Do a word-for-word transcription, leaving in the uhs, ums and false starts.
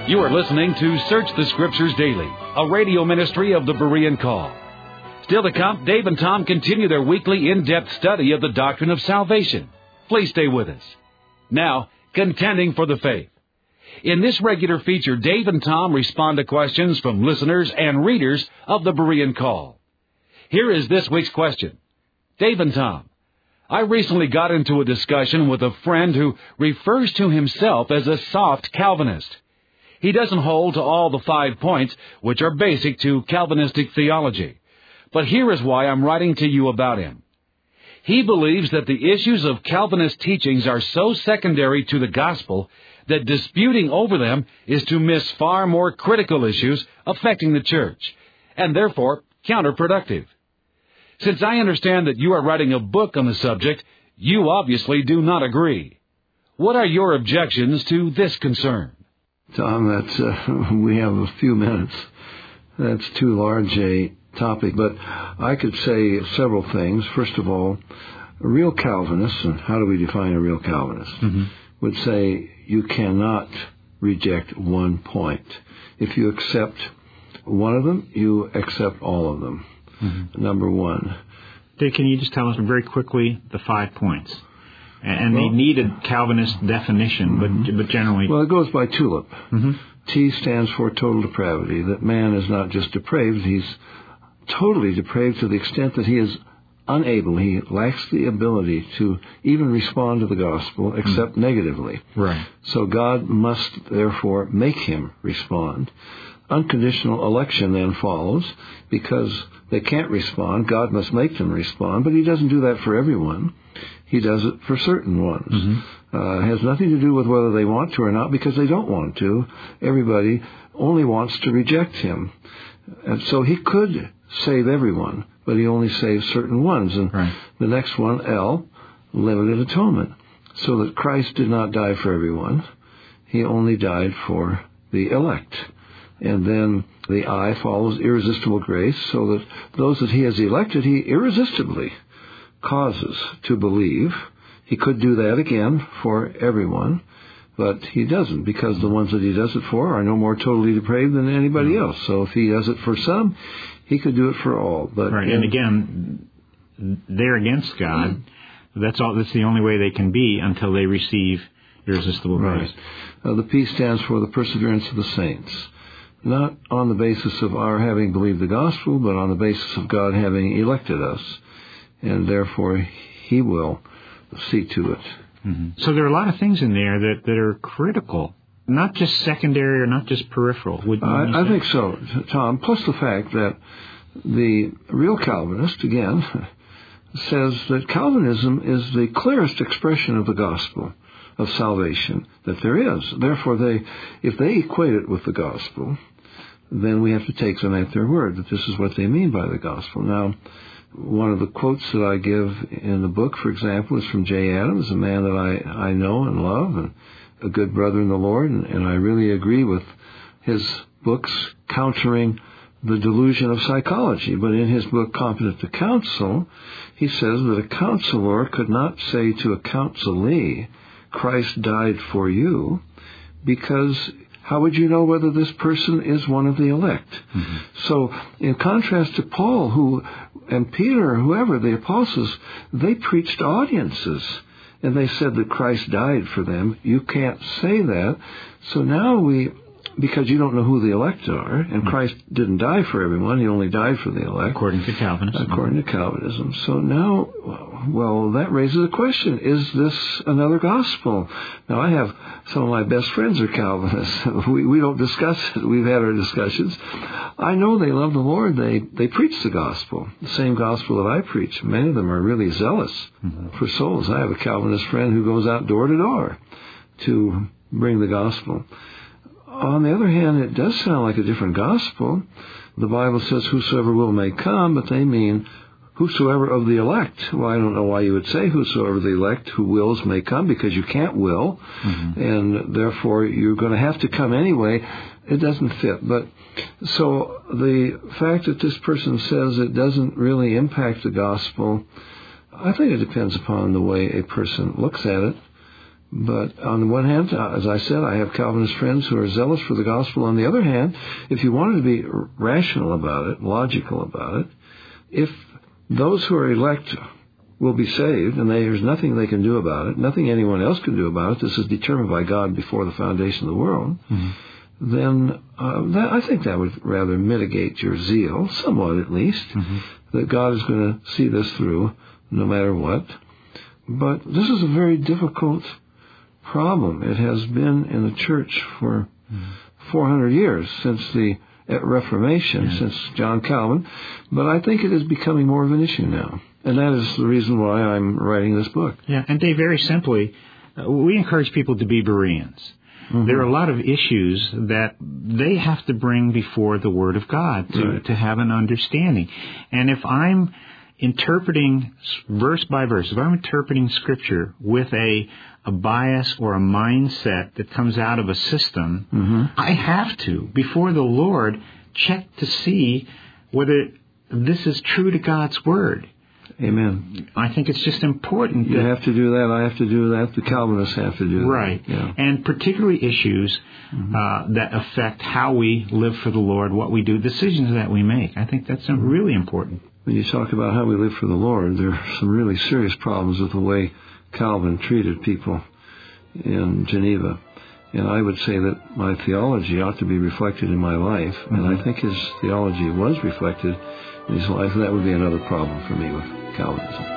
You are listening to Search the Scriptures Daily, a radio ministry of the Berean Call. Still to come, Dave and Tom continue their weekly in-depth study of the doctrine of salvation. Please stay with us. Now, Contending for the Faith. In this regular feature, Dave and Tom respond to questions from listeners and readers of the Berean Call. Here is this week's question. Dave and Tom, I recently got into a discussion with a friend who refers to himself as a soft Calvinist. He doesn't hold to all the five points, which are basic to Calvinistic theology. But here is why I'm writing to you about him. He believes that the issues of Calvinist teachings are so secondary to the gospel that disputing over them is to miss far more critical issues affecting the church, and therefore counterproductive. Since I understand that you are writing a book on the subject, you obviously do not agree. What are your objections to this concern? Tom, that's, uh, we have a few minutes. That's too large a topic, but I could say several things. First of all, a real Calvinist, and how do we define a real Calvinist, mm-hmm. would say you cannot reject one point. If you accept one of them, you accept all of them. Mm-hmm. Number one. Dave, can you just tell us very quickly the five points? And well, they need a Calvinist definition, but but generally... Well, it goes by TULIP. Mm-hmm. T stands for total depravity, that man is not just depraved, he's totally depraved to the extent that he is unable, he lacks the ability to even respond to the gospel except mm-hmm. negatively. Right. So God must, therefore, make him respond. Unconditional election then follows, because they can't respond. God must make them respond, but he doesn't do that for everyone. He does it for certain ones. Mm-hmm. Uh, it has nothing to do with whether they want to or not, because they don't want to. Everybody only wants to reject him. And so he could save everyone, but he only saves certain ones. And right. the next one, L, limited atonement. So that Christ did not die for everyone. He only died for the elect. And then the I follows irresistible grace, so that those that he has elected, he irresistibly causes to believe. He could do that again for everyone, but he doesn't, because the ones that he does it for are no more totally depraved than anybody else. So if he does it for some, he could do it for all. But right, and again, they're against God. That's all. That's the only way they can be until they receive irresistible grace. Right. Uh, the P stands for the perseverance of the saints. Not on the basis of our having believed the gospel, but on the basis of God having elected us. And therefore, he will see to it. Mm-hmm. So there are a lot of things in there that, that are critical, not just secondary or not just peripheral. Would you I, I think so, Tom. Plus the fact that the real Calvinist, again, says that Calvinism is the clearest expression of the gospel of salvation that there is. Therefore, they, if they equate it with the gospel, then we have to take them at their word, that this is what they mean by the gospel. Now, one of the quotes that I give in the book, for example, is from Jay Adams, a man that I, I know and love, and a good brother in the Lord, and, and I really agree with his books countering the delusion of psychology. But in his book, Competent to Counsel, he says that a counselor could not say to a counselee, Christ died for you, because how would you know whether this person is one of the elect? Mm-hmm. So in contrast to Paul, who and Peter, whoever, the apostles, they preached to audiences, and they said that Christ died for them. You can't say that. So now we, because you don't know who the elect are, and mm-hmm. Christ didn't die for everyone, he only died for the elect. According to Calvinism. According to Calvinism. So now, well, that raises a question. Is this another gospel? Now, I have some of my best friends are Calvinists. We, we don't discuss it. We've had our discussions. I know they love the Lord. They, they preach the gospel, the same gospel that I preach. Many of them are really zealous mm-hmm. for souls. I have a Calvinist friend who goes out door to door to bring the gospel. On the other hand, it does sound like a different gospel. The Bible says, whosoever will may come, but they mean whosoever of the elect. Well, I don't know why you would say whosoever the elect who wills may come, because you can't will, mm-hmm. and therefore you're going to have to come anyway. It doesn't fit. But so the fact that this person says it doesn't really impact the gospel, I think it depends upon the way a person looks at it. But on the one hand, as I said, I have Calvinist friends who are zealous for the gospel. On the other hand, if you wanted to be rational about it, logical about it, if those who are elect will be saved, and they, there's nothing they can do about it, nothing anyone else can do about it, this is determined by God before the foundation of the world, mm-hmm. then uh, that, I think that would rather mitigate your zeal, somewhat at least, mm-hmm. that God is going to see this through no matter what. But this is a very difficult problem. It has been in the church for mm. four hundred years, since the Reformation, yeah. since John Calvin, but I think it is becoming more of an issue now. And that is the reason why I'm writing this book. Yeah, and Dave, very simply, uh, we encourage people to be Bereans. Mm-hmm. There are a lot of issues that they have to bring before the Word of God to, right. to have an understanding. And if I'm interpreting verse by verse, if I'm interpreting Scripture with a, a bias or a mindset that comes out of a system, mm-hmm. I have to, before the Lord, check to see whether this is true to God's Word. Amen. I think it's just important. You that, have to do that. I have to do that. The Calvinists have to do right. that. Right. Yeah. And particularly issues mm-hmm. uh, that affect how we live for the Lord, what we do, decisions that we make. I think that's really important. When you talk about how we live for the Lord, there are some really serious problems with the way Calvin treated people in Geneva. And I would say that my theology ought to be reflected in my life. Mm-hmm. And I think his theology was reflected in his life. That would be another problem for me with Calvinism.